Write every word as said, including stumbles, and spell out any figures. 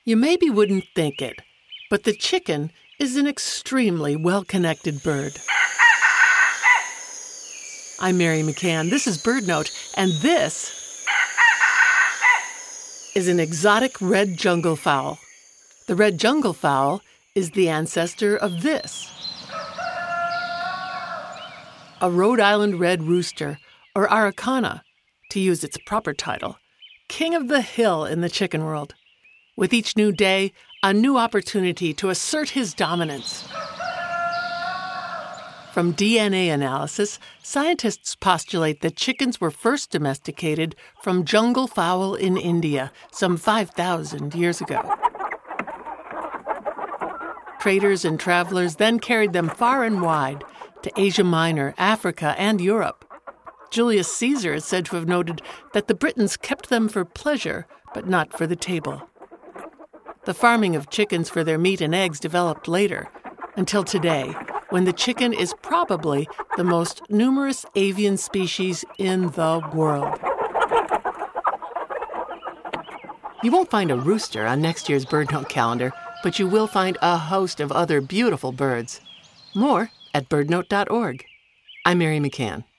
You maybe wouldn't think it, but the chicken is an extremely well-connected bird. I'm Mary McCann. This is BirdNote, and this is an exotic red jungle fowl. The red jungle fowl is the ancestor of this, a Rhode Island red rooster, or Araucana, to use its proper title, king of the hill in the chicken world. With each new day, a new opportunity to assert his dominance. From D N A analysis, scientists postulate that chickens were first domesticated from jungle fowl in India some five thousand years ago. Traders and travelers then carried them far and wide to Asia Minor, Africa, and Europe. Julius Caesar is said to have noted that the Britons kept them for pleasure, but not for the table. The farming of chickens for their meat and eggs developed later, until today, when the chicken is probably the most numerous avian species in the world. You won't find a rooster on next year's BirdNote calendar, but you will find a host of other beautiful birds. More at bird note dot org. I'm Mary McCann.